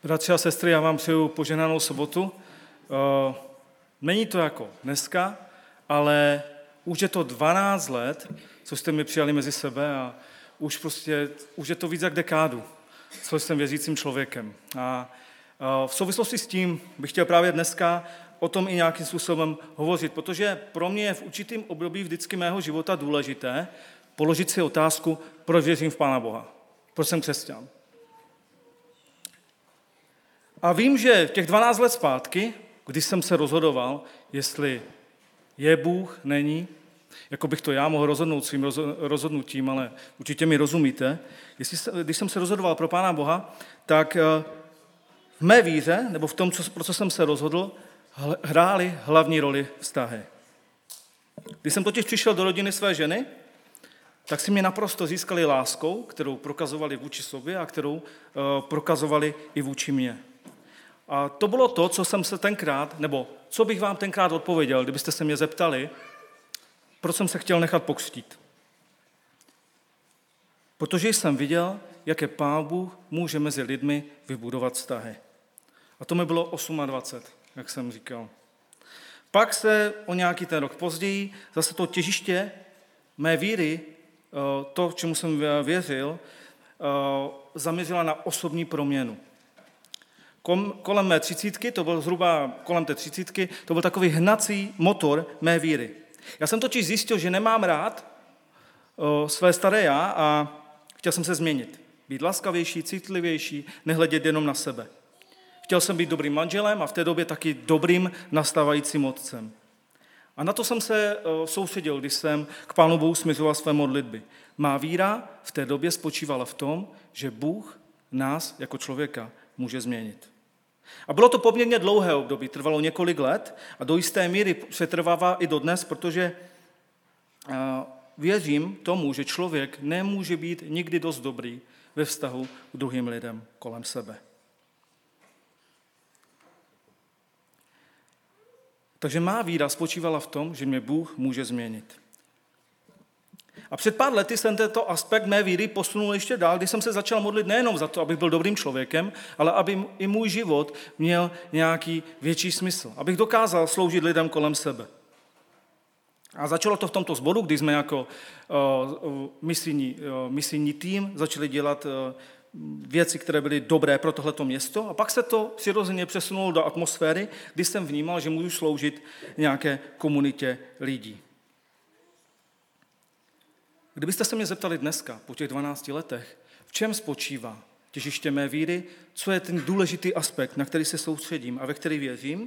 Bratři a sestry, já vám přeju požehnanou sobotu. Není to jako dneska, ale už je to 12 let, co jste mi přijali mezi sebe a už je to víc jak dekádu, co jsem věřícím člověkem. A v souvislosti s tím bych chtěl právě dneska o tom i nějakým způsobem hovořit, protože pro mě je v určitém období vždycky mého života důležité položit si otázku, proč věřím v Pána Boha, proč jsem křesťan. A vím, že těch 12 let zpátky, když jsem se rozhodoval, jestli je Bůh, není, jako bych to já mohl rozhodnout svým rozhodnutím, ale určitě mi rozumíte, když jsem se rozhodoval pro Pána Boha, tak v mé víře, nebo v tom, pro co jsem se rozhodl, hrály hlavní roli vztahy. Když jsem totiž přišel do rodiny své ženy, tak si mě naprosto získali láskou, kterou prokazovali vůči sobě a kterou prokazovali i vůči mně. A to bylo to, co jsem se tenkrát, nebo co bych vám tenkrát odpověděl, kdybyste se mě zeptali, proč jsem se chtěl nechat pokřtít. Protože jsem viděl, jak je Pán Bůh může mezi lidmi vybudovat vztahy. A to mi bylo 28, jak jsem říkal. Pak se o nějaký ten rok později zase to těžiště mé víry, to, čemu jsem věřil, zaměřila na osobní proměnu. Kolem mé 30, to byl zhruba kolem té 30, to byl takový hnací motor mé víry. Já jsem totiž zjistil, že nemám rád své staré já a chtěl jsem se změnit. Být laskavější, citlivější, nehledět jenom na sebe. Chtěl jsem být dobrým manželem a v té době taky dobrým nastávajícím otcem. A na to jsem se soustředil, když jsem k Pánu Bohu směřoval své modlitby. Má víra v té době spočívala v tom, že Bůh nás jako člověka může změnit. A bylo to poměrně dlouhé období, trvalo několik let a do jisté míry přetrvává i dodnes, protože věřím tomu, že člověk nemůže být nikdy dost dobrý ve vztahu k druhým lidem kolem sebe. Takže má víra spočívala v tom, že mě Bůh může změnit. A před pár lety jsem tento aspekt mé víry posunul ještě dál, když jsem se začal modlit nejenom za to, abych byl dobrým člověkem, ale aby i můj život měl nějaký větší smysl, abych dokázal sloužit lidem kolem sebe. A začalo to v tomto sboru, kdy jsme jako misijní tým začali dělat věci, které byly dobré pro tohleto město, a pak se to přirozeně přesunulo do atmosféry, kdy jsem vnímal, že můžu sloužit nějaké komunitě lidí. Kdybyste se mě zeptali dneska, po těch 12 letech, v čem spočívá těžiště mé víry, co je ten důležitý aspekt, na který se soustředím a ve který věřím,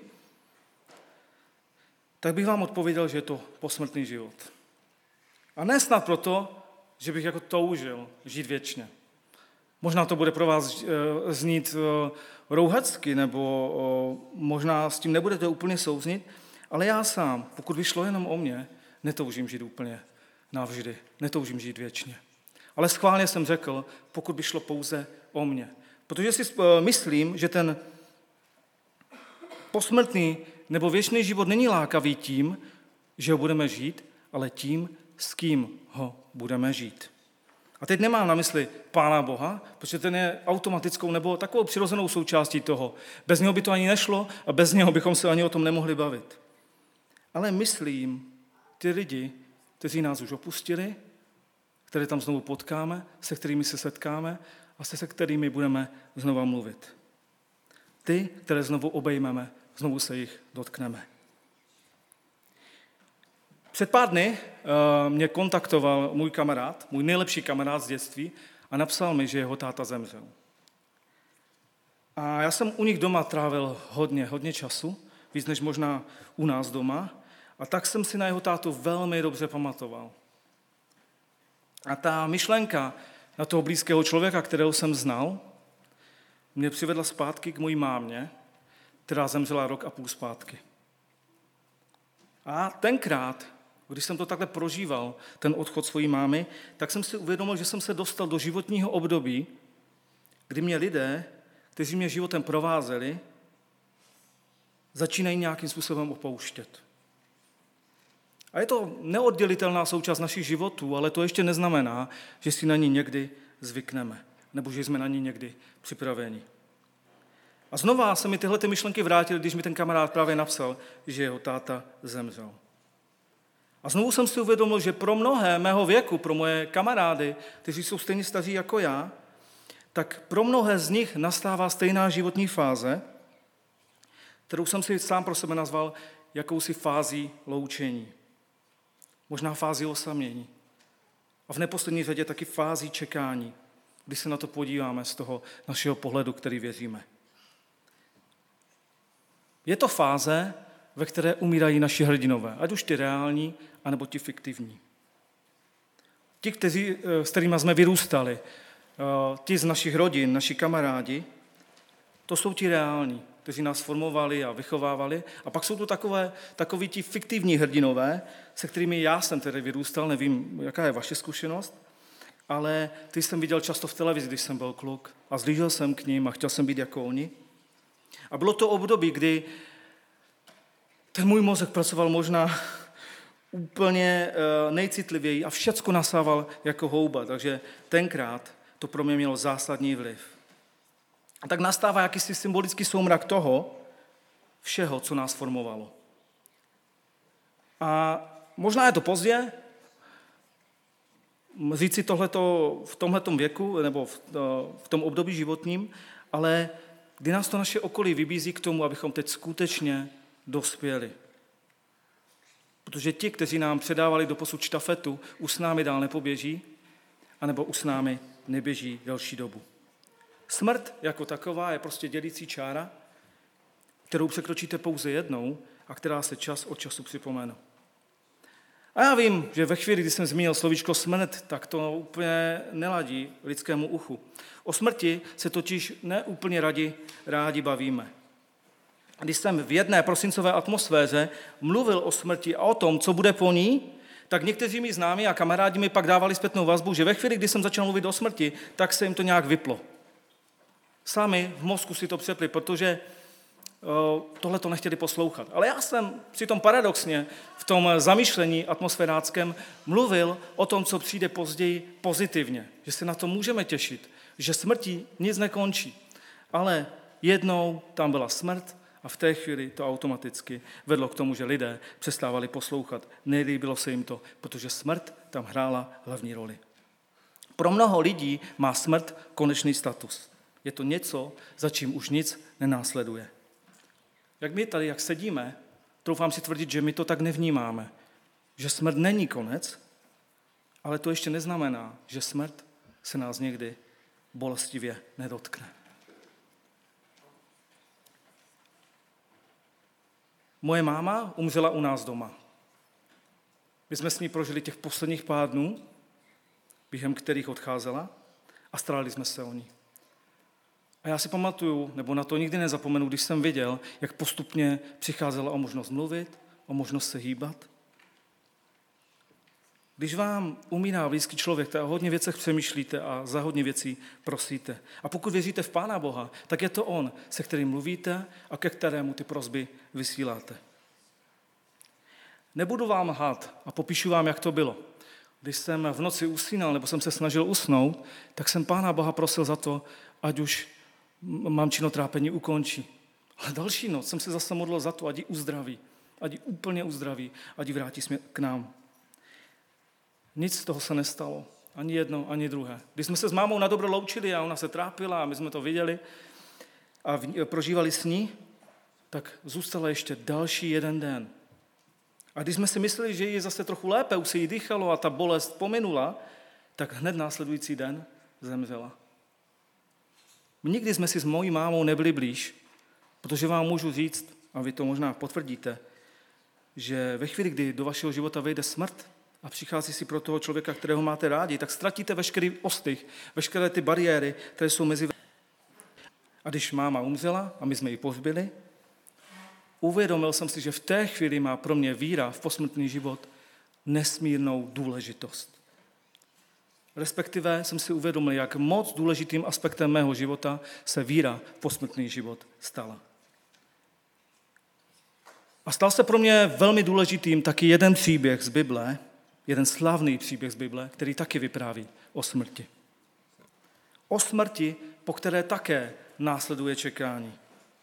tak bych vám odpověděl, že je to posmrtný život. A ne snad proto, že bych jako toužil žít věčně. Možná to bude pro vás znít rouhacky, nebo možná s tím nebudete úplně souznit, ale já sám, pokud by šlo jenom o mě, netoužím žít úplně navždy, netoužím žít věčně. Ale schválně jsem řekl, pokud by šlo pouze o mě. Protože si myslím, že ten posmrtný nebo věčný život není lákavý tím, že ho budeme žít, ale tím, s kým ho budeme žít. A teď nemám na mysli Pána Boha, protože ten je automatickou nebo takovou přirozenou součástí toho. Bez něho by to ani nešlo a bez něho bychom se ani o tom nemohli bavit. Ale myslím ty lidi, kteří nás už opustili, které tam znovu potkáme, se kterými se setkáme a se kterými budeme znova mluvit. Ty, které znovu obejmeme, znovu se jich dotkneme. Před pár dny mě kontaktoval můj kamarád, můj nejlepší kamarád z dětství a napsal mi, že jeho táta zemřel. A já jsem u nich doma trávil hodně času, víc než možná u nás doma, a tak jsem si na jeho tátu velmi dobře pamatoval. A ta myšlenka na toho blízkého člověka, kterého jsem znal, mě přivedla zpátky k mojí mámě, která zemřela 1,5 roku zpátky. A tenkrát, když jsem to takhle prožíval, ten odchod svojí mámy, tak jsem si uvědomil, že jsem se dostal do životního období, kdy mě lidé, kteří mě životem provázeli, začínají nějakým způsobem opouštět. A je to neoddělitelná součást našich životů, ale to ještě neznamená, že si na ní někdy zvykneme, nebo že jsme na ní někdy připraveni. A znova se mi tyhle ty myšlenky vrátily, když mi ten kamarád právě napsal, že jeho táta zemřel. A znovu jsem si uvědomil, že pro mnohé mého věku, pro moje kamarády, kteří jsou stejně staří jako já, tak pro mnohé z nich nastává stejná životní fáze, kterou jsem si sám pro sebe nazval jakousi fází loučení. Možná fází osamění. A v neposlední řadě taky fází čekání, když se na to podíváme z toho našeho pohledu, který věříme. Je to fáze, ve které umírají naši hrdinové, ať už ty reální, anebo ti fiktivní. Ti, s kterými jsme vyrůstali, ti z našich rodin, naši kamarádi, to jsou ti reální, kteří nás formovali a vychovávali. A pak jsou tu takoví ti fiktivní hrdinové, se kterými já jsem tedy vyrůstal, nevím, jaká je vaše zkušenost, ale ty jsem viděl často v televizi, když jsem byl kluk a zlížel jsem k ním a chtěl jsem být jako oni. A bylo to období, kdy ten můj mozek pracoval možná úplně nejcitlivěji a všecko nasával jako houba, takže tenkrát to pro mě mělo zásadní vliv. A tak nastává jakýsi symbolický soumrak toho všeho, co nás formovalo. A možná je to pozdě říct si tohleto v tomhletom věku nebo v tom období životním, ale kdy nás to naše okolí vybízí k tomu, abychom teď skutečně dospěli. Protože ti, kteří nám předávali doposud štafetu, už s námi dál nepoběží, anebo už s námi neběží delší dobu. Smrt jako taková je prostě dělící čára, kterou překročíte pouze jednou a která se čas od času připomene. A já vím, že ve chvíli, kdy jsem zmínil slovíčko smrt, tak to úplně neladí lidskému uchu. O smrti se totiž neúplně rádi bavíme. Když jsem v jedné prosincové atmosféře mluvil o smrti a o tom, co bude po ní, tak někteří mí známí a kamarádi mi pak dávali zpětnou vazbu, že ve chvíli, kdy jsem začal mluvit o smrti, tak se jim to nějak vyplo. Sami v mozku si to přepli, protože tohle to nechtěli poslouchat. Ale já jsem přitom paradoxně v tom zamýšlení atmosféráckém mluvil o tom, co přijde později pozitivně, že se na to můžeme těšit, že smrtí nic nekončí. Ale jednou tam byla smrt a v té chvíli to automaticky vedlo k tomu, že lidé přestávali poslouchat. Nelíbilo se jim to, protože smrt tam hrála hlavní roli. Pro mnoho lidí má smrt konečný status. Je to něco, za čím už nic nenásleduje. Jak my tady, jak sedíme, troufám si tvrdit, že my to tak nevnímáme. Že smrt není konec, ale to ještě neznamená, že smrt se nás někdy bolestivě nedotkne. Moje máma umřela u nás doma. My jsme s ní prožili těch posledních pár dnů, během kterých odcházela a starali jsme se o ní. A já si pamatuju, nebo na to nikdy nezapomenu, když jsem viděl, jak postupně přicházela o možnost mluvit, o možnost se hýbat. Když vám umírá blízký člověk, tak o hodně věcech přemýšlíte a za hodně věcí prosíte. A pokud věříte v Pána Boha, tak je to on, se kterým mluvíte a ke kterému ty prosby vysíláte. Nebudu vám lhát a popíšu vám, jak to bylo. Když jsem v noci usínal, nebo jsem se snažil usnout, tak jsem Pána Boha prosil za to, ať už mamčino trápení ukončí. Ale další noc jsem se zase modlil za to, ať ji uzdraví, ať ji úplně uzdraví, ať ji vrátí k nám. Nic z toho se nestalo. Ani jedno, ani druhé. Když jsme se s mámou na dobro loučili a ona se trápila a my jsme to viděli a prožívali s ní, tak zůstala ještě další jeden den. A když jsme si mysleli, že je zase trochu lépe, už se jí dýchalo a ta bolest pominula, tak hned následující den zemřela. Nikdy jsme si s mojí mámou nebyli blíž, protože vám můžu říct, a vy to možná potvrdíte, že ve chvíli, kdy do vašeho života vejde smrt a přichází si pro toho člověka, kterého máte rádi, tak ztratíte veškerý ostych, veškeré ty bariéry, které jsou mezi. A když máma umřela a my jsme ji pohřbili, uvědomil jsem si, že v té chvíli má pro mě víra v posmrtný život nesmírnou důležitost. Respektive jsem si uvědomil, jak moc důležitým aspektem mého života se víra v posmrtný život stala. A stal se pro mě velmi důležitým taky jeden příběh z Bible, jeden slavný příběh z Bible, který taky vypráví o smrti. O smrti, po které také následuje čekání.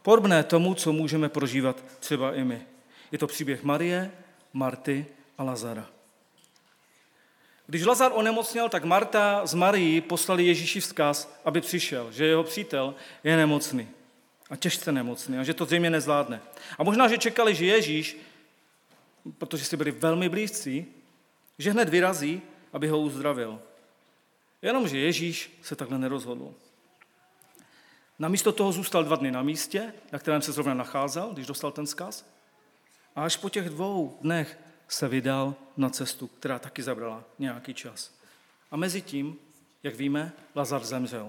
podobné tomu, co můžeme prožívat třeba i my. Je to příběh Marie, Marty a Lazara. Když Lazar onemocněl, tak Marta s Marií poslali Ježíši vzkaz, aby přišel, že jeho přítel je nemocný a těžce nemocný a že to zřejmě nezvládne. A možná, že čekali, že Ježíš, protože si byli velmi blízcí, že hned vyrazí, aby ho uzdravil. Jenomže Ježíš se takhle nerozhodl. Namísto toho zůstal 2 dny na místě, na kterém se zrovna nacházel, když dostal ten vzkaz. A až po těch 2 dnech se vydal na cestu, která taky zabrala nějaký čas. A mezi tím, jak víme, Lazar zemřel.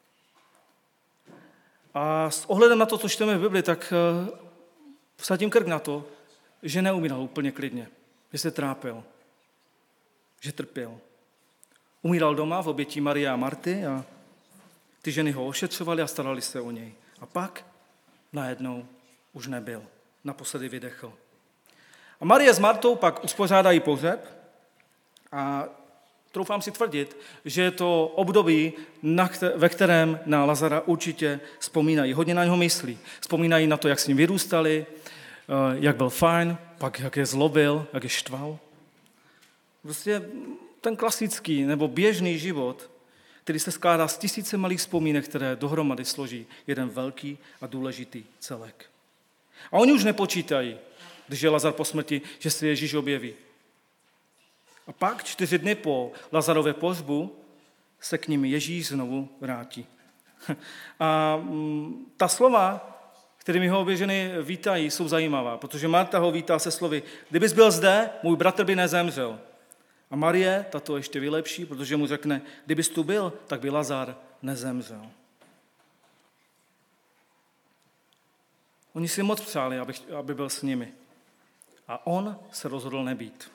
A s ohledem na to, co čteme v Bibli, tak vsadím krk na to, že neumíral úplně klidně, že se trápil, že trpěl. Umíral doma v obětí Marie a Marty a ty ženy ho ošetřovaly a starali se o něj. A pak najednou už nebyl. Naposledy vydechl. A Marie s Martou pak uspořádají pohřeb a troufám si tvrdit, že je to období, ve kterém na Lazara určitě vzpomínají. Hodně na něho myslí. Vzpomínají na to, jak s ním vyrůstali, jak byl fajn, pak jak je zlobil, jak je štval. Prostě ten klasický nebo běžný život, který se skládá z tisíce malých vzpomínek, které dohromady složí jeden velký a důležitý celek. A oni už nepočítají, když je Lazar po smrti, že se Ježíš objeví. A pak 4 dny po Lazarově pohřbu se k nim Ježíš znovu vrátí. A ta slova, kterými ho obě ženy vítají, jsou zajímavá, protože Marta ho vítá se slovy: kdybys byl zde, můj bratr by nezemřel. A Marie, ta to ještě vylepší, protože mu řekne: kdybys tu byl, tak by Lazar nezemřel. Oni si moc přáli, aby byl s nimi. A on se rozhodl nebýt.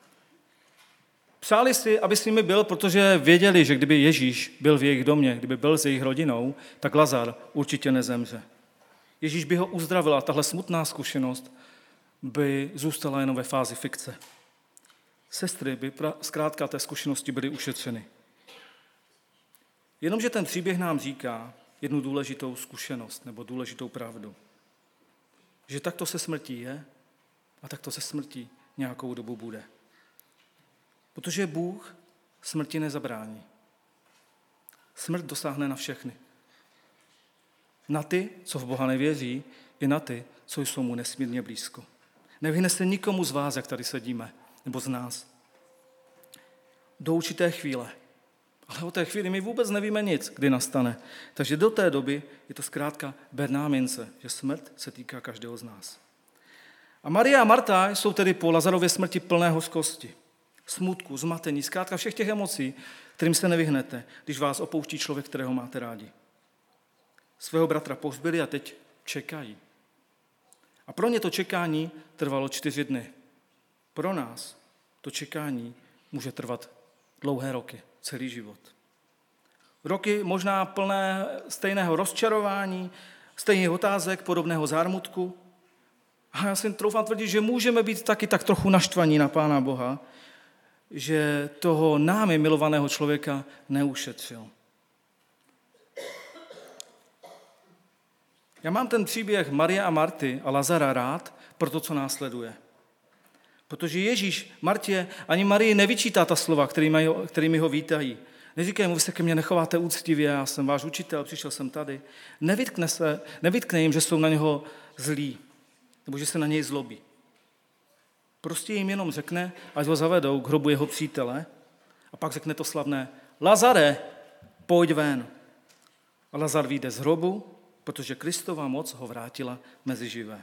Přáli si, aby s nimi byl, protože věděli, že kdyby Ježíš byl v jejich domě, kdyby byl s jejich rodinou, tak Lazar určitě nezemře. Ježíš by ho uzdravil a tahle smutná zkušenost by zůstala jenom ve fázi fikce. Sestry by zkrátka té zkušenosti byly ušetřeny. Jenomže ten příběh nám říká jednu důležitou zkušenost nebo důležitou pravdu. Že takto se smrtí je a takto se smrtí nějakou dobu bude. Protože Bůh smrti nezabrání. Smrt dosáhne na všechny. Na ty, co v Boha nevěří, i na ty, co jsou mu nesmírně blízko. Nevyhne se nikomu z vás, jak tady sedíme, nebo z nás. Do určité chvíle. Ale o té chvíli my vůbec nevíme nic, kdy nastane. Takže do té doby je to zkrátka berná mince, že smrt se týká každého z nás. A Maria a Marta jsou tedy po Lazarově smrti plné hořkosti, smutku, zmatení, zkrátka všech těch emocí, kterým se nevyhnete, když vás opouští člověk, kterého máte rádi. Svého bratra pohřbili a teď čekají. A pro ně to čekání trvalo 4 dny. Pro nás to čekání může trvat dlouhé roky, celý život. Roky možná plné stejného rozčarování, stejných otázek, podobného zármutku. A já si troufám tvrdit, že můžeme být taky tak trochu naštvaní na Pána Boha, že toho námi milovaného člověka neušetřil. Já mám ten příběh Marie a Marty a Lazara rád pro to, co následuje. Protože Ježíš Martě ani Marii nevyčítá ta slova, kterými ho vítají. Neříkají mu: vy se ke mně nechováte úctivě, já jsem váš učitel, přišel jsem tady. Nevytkne jim, že jsou na něho zlí, nebo že se na něj zlobí. Prostě jim jenom řekne, ať ho zavedou k hrobu jeho přítele, a pak řekne to slavné: Lazare, pojď ven. A Lazar vyjde z hrobu, protože Kristova moc ho vrátila mezi živé.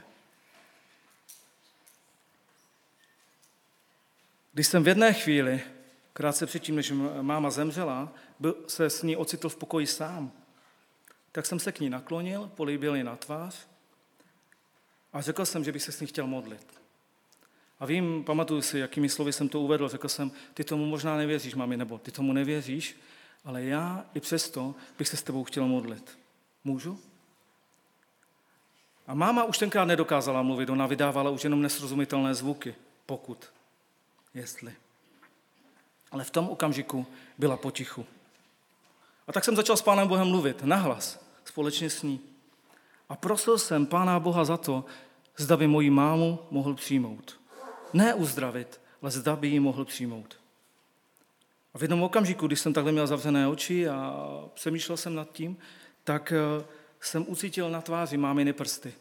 Když jsem v jedné chvíli, krátce předtím, než máma zemřela, se s ní ocitl v pokoji sám, tak jsem se k ní naklonil, políbil ji na tvář a řekl jsem, že bych se s ní chtěl modlit. A pamatuju si, jakými slovy jsem to uvedl. Řekl jsem: ty tomu možná nevěříš, mami, nebo ty tomu nevěříš, ale já i přesto bych se s tebou chtěl modlit. Můžu? A máma už tenkrát nedokázala mluvit, ona vydávala už jenom nesrozumitelné zvuky, pokud, jestli. Ale v tom okamžiku byla potichu. A tak jsem začal s Pánem Bohem mluvit, nahlas, společně s ní. A prosil jsem Pána Boha za to, zda by moji mámu mohl přijmout. Ne uzdravit, ale zda by ji mohl přijmout. A v jednom okamžiku, když jsem takhle měl zavřené oči a přemýšlel jsem nad tím, tak jsem ucítil na tváři máminy prsty.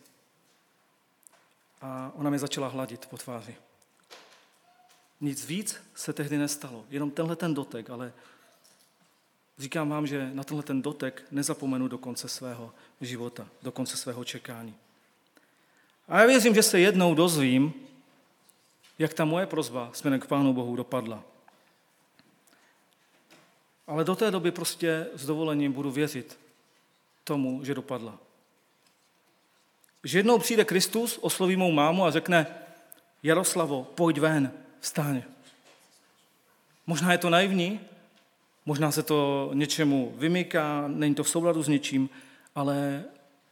A ona mě začala hladit po tváři. Nic víc se tehdy nestalo, jenom tenhle ten dotek, ale říkám vám, že na tenhle ten dotek nezapomenu do konce svého života, do konce svého čekání. A já věřím, že se jednou dozvím, jak ta moje prosba směrem k Pánu Bohu dopadla. Ale do té doby prostě s dovolením budu věřit tomu, že dopadla. Že jednou přijde Kristus, osloví mou mámu a řekne: Jaroslavo, pojď ven, vstaň. Možná je to naivní, možná se to něčemu vymyká, není to v souladu s něčím, ale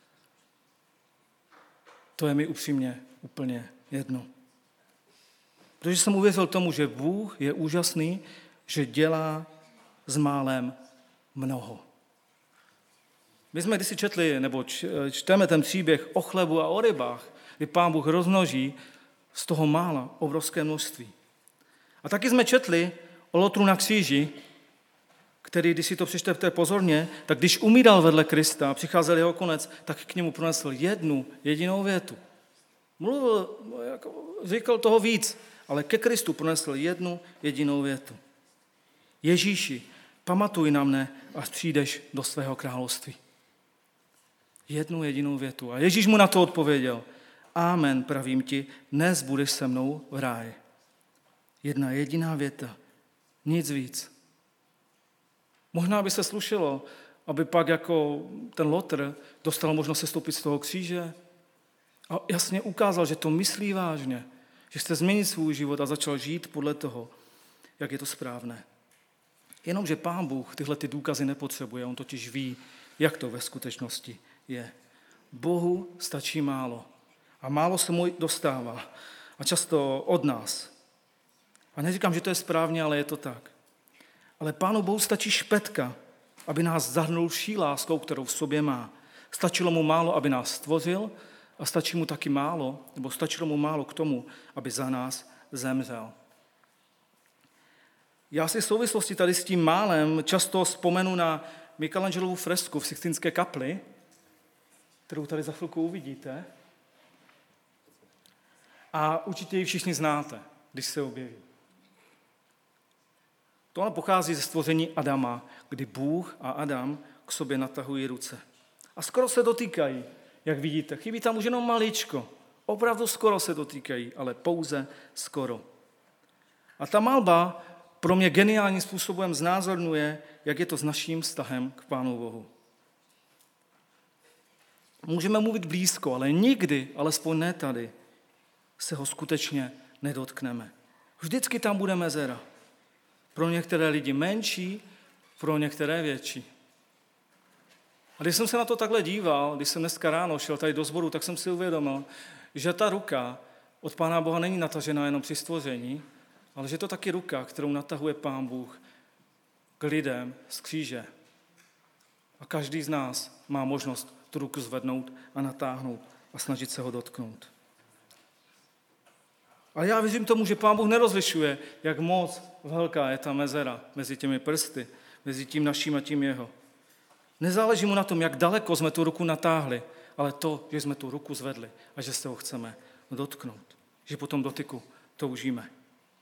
to je mi upřímně úplně jedno. Protože jsem uvěřil tomu, že Bůh je úžasný, že dělá s málem mnoho. My jsme kdysi četli, nebo čteme ten příběh o chlebu a o rybách, kdy Pán Bůh rozmnoží z toho mála obrovské množství. A taky jsme četli o Lotru na kříži, který, když si to přečtete pozorně, tak když umíral vedle Krista a přicházel jeho konec, tak k němu pronesl jednu jedinou větu. Mluvil, říkal toho víc, ale ke Kristu pronesl jednu jedinou větu. Ježíši, pamatuj na mne, až přijdeš do svého království. Jednu jedinou větu. A Ježíš mu na to odpověděl: Amen, pravím ti, dnes budeš se mnou v ráji. Jedna jediná věta, nic víc. Možná by se slušelo, aby pak jako ten Lotr dostal možnost sestoupit z toho kříže a jasně ukázal, že to myslí vážně, že chce změnit svůj život a začal žít podle toho, jak je to správné. Jenomže Pán Bůh tyhle ty důkazy nepotřebuje, on totiž ví, jak to ve skutečnosti je. Bohu stačí málo a málo se mu dostává a často od nás. A neříkám, že to je správně, ale je to tak. Ale Pánu Bohu stačí špetka, aby nás zahrnul vší láskou, kterou v sobě má. Stačilo mu málo, aby nás stvořil, a stačí mu taky málo, nebo stačilo mu málo k tomu, aby za nás zemřel. Já si v souvislosti tady s tím málem často vzpomenu na Michelangelovu fresku v Sixtinské kapli, kterou tady za chvilku uvidíte. A určitě ji všichni znáte, když se objeví. Tohle pochází ze stvoření Adama, kdy Bůh a Adam k sobě natahují ruce. A skoro se dotýkají, jak vidíte. Chybí tam už jenom maličko. Opravdu skoro se dotýkají, ale pouze skoro. A ta malba pro mě geniálním způsobem znázorňuje, jak je to s naším vztahem k Pánu Bohu. Můžeme mluvit blízko, ale nikdy, alespoň ne tady, se ho skutečně nedotkneme. Vždycky tam bude mezera. Pro některé lidi menší, pro některé větší. A když jsem se na to takhle díval, když jsem dneska ráno šel tady do sboru, tak jsem si uvědomil, že ta ruka od Pána Boha není natažená jenom při stvoření, ale že to taky ruka, kterou natahuje Pán Bůh k lidem z kříže. A každý z nás má možnost tu ruku zvednout a natáhnout a snažit se ho dotknout. Ale já věřím tomu, že Pán Bůh nerozlišuje, jak moc velká je ta mezera mezi těmi prsty, mezi tím naším a tím jeho. Nezáleží mu na tom, jak daleko jsme tu ruku natáhli, ale to, že jsme tu ruku zvedli a že se ho chceme dotknout. Že po tom dotyku toužíme.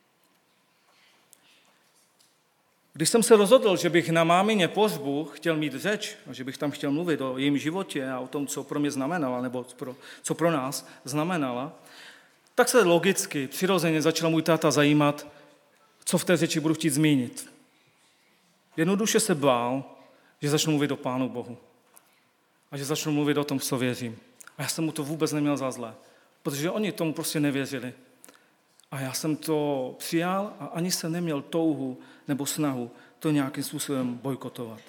Když jsem se rozhodl, že bych na mámině pohřbu chtěl mít řeč a že bych tam chtěl mluvit o jejím životě a o tom, co pro mě znamenala, nebo co pro nás znamenala, tak se logicky, přirozeně začal můj táta zajímat, co v té řeči budu chtít zmínit. Jednoduše se bál, že začnu mluvit o Pánu Bohu a že začnu mluvit o tom, co věřím. A já jsem mu to vůbec neměl za zlé, protože oni tomu prostě nevěřili. A já jsem to přijal a ani jsem neměl touhu nebo snahu to nějakým způsobem bojkotovat.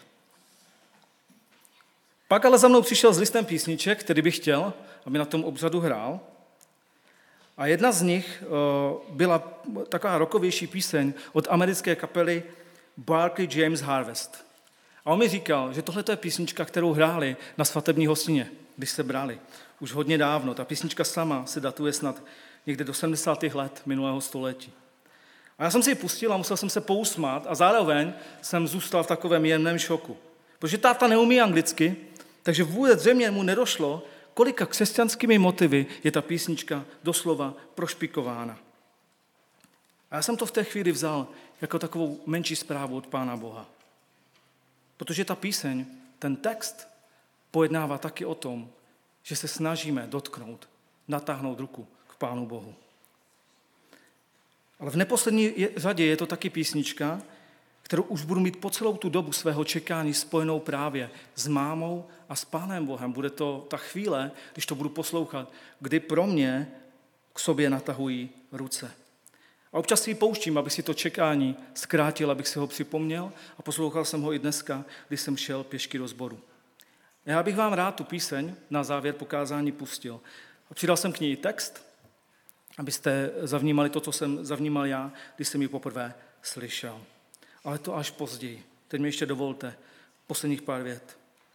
Pak ale za mnou přišel s listem písniček, který bych chtěl, aby na tom obřadu hrál. A jedna z nich byla taková rockovější píseň od americké kapely Barclay James Harvest. A on mi říkal, že tohle je písnička, kterou hráli na svatební hostině když se brali. Už hodně dávno. Ta písnička sama se datuje snad někde do 70. let minulého století. A já jsem si ji pustil a musel jsem se pousmát a zároveň jsem zůstal v takovém jemném šoku. Protože táta neumí anglicky, takže vůbec zřejmě mu nedošlo, kolika křesťanskými motivy je ta písnička doslova prošpikována. A já jsem to v té chvíli vzal jako takovou menší zprávu od Pána Boha. Protože ta píseň, ten text pojednává taky o tom, že se snažíme dotknout, natáhnout ruku k Pánu Bohu. Ale v neposlední řadě je to taky písnička, kterou už budu mít po celou tu dobu svého čekání spojenou právě s mámou a s Pánem Bohem. Bude to ta chvíle, když to budu poslouchat, kdy pro mě k sobě natahují ruce. A občas si ji pouštím, abych si to čekání zkrátil, abych si ho připomněl a poslouchal jsem ho i dneska, když jsem šel pěšky do sboru. Já bych vám rád tu píseň na závěr pokázání pustil. A přidal jsem k ní text, abyste zavnímali to, co jsem zavnímal já, když jsem ji poprvé slyšel. Ale to až později. Teď mi ještě dovolte posledních pár vět.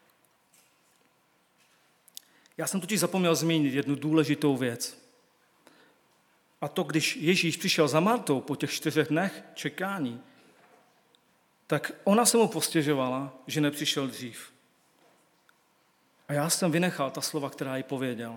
Já jsem totiž zapomněl zmínit jednu důležitou věc. A to, když Ježíš přišel za Martou po těch 4 dnech čekání, tak ona se mu postěžovala, že nepřišel dřív. A já jsem vynechal ta slova, která jí pověděl.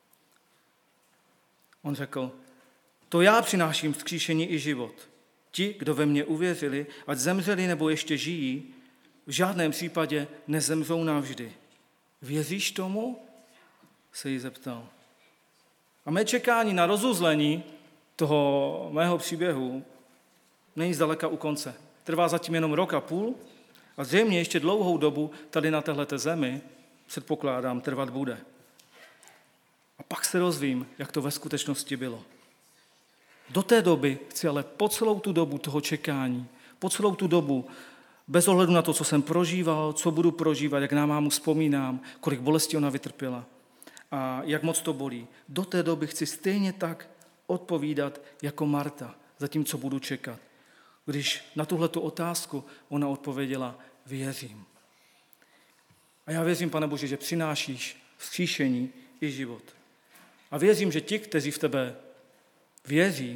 On řekl, to já přináším vzkříšení i život. Ti, kdo ve mně uvěřili, ať zemřeli nebo ještě žijí, v žádném případě nezemřou navždy. Věříš tomu? Se jí zeptal. A mé čekání na rozuzlení toho mého příběhu není zdaleka u konce. Trvá zatím jenom 1,5 roku a zřejmě ještě dlouhou dobu tady na téhleté zemi, předpokládám, trvat bude. A pak se dozvím, jak to ve skutečnosti bylo. Do té doby chci ale po celou tu dobu toho čekání, po celou tu dobu, bez ohledu na to, co jsem prožíval, co budu prožívat, jak na mámu vzpomínám, kolik bolesti ona vytrpěla a jak moc to bolí. Do té doby chci stejně tak odpovídat jako Marta, zatímco budu čekat. Když na tuhletu otázku ona odpověděla, věřím. A já věřím, Pane Bože, že přinášíš vzkříšení i život. A věřím, že ti, kteří v tebe věří,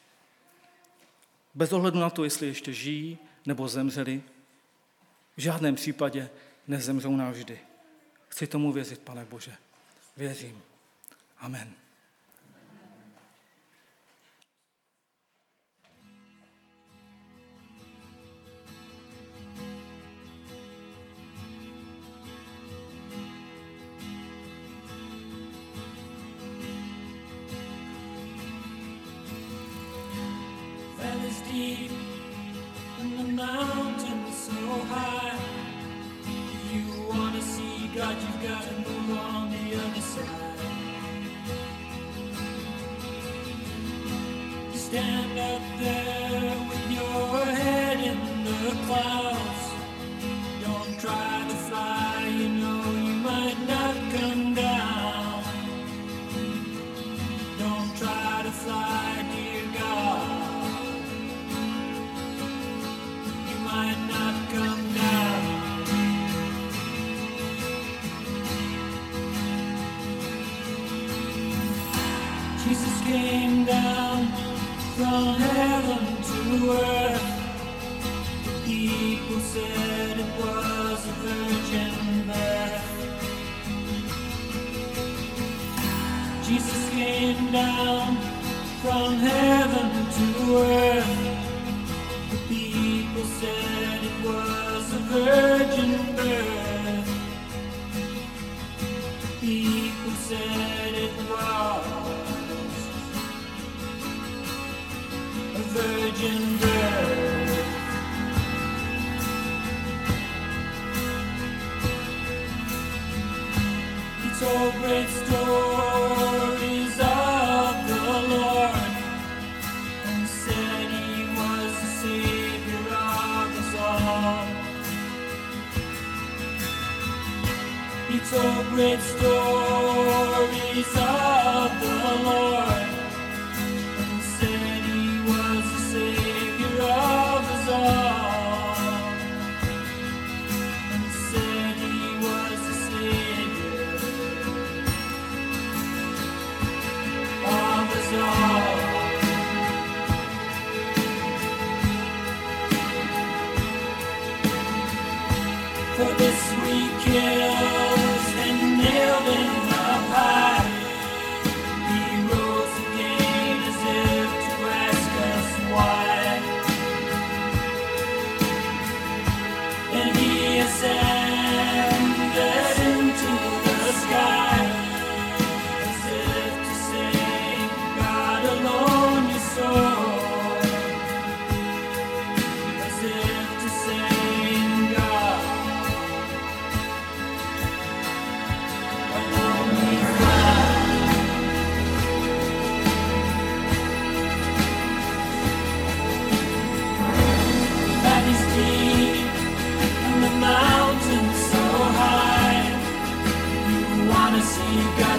bez ohledu na to, jestli ještě žijí nebo zemřeli, v žádném případě nezemřou navždy. Chci tomu věřit, Pane Bože. Věřím. Amen. Deep and the mountains so high. If you want to see God, you've got to move on the other side. Stand up there with your head in the clouds. Don't try to fly, you know you might not come down. Don't try to fly, dear God. Might not come down. Jesus came down from heaven to earth. The people said it was a virgin birth. Jesus came down from heaven to earth. People said it was a virgin birth. People said it was a virgin birth. He told great stories of the Lord and said he was the Savior of us all. He told great stories of the Lord and said he was the Savior of us all. And said he was the Savior you got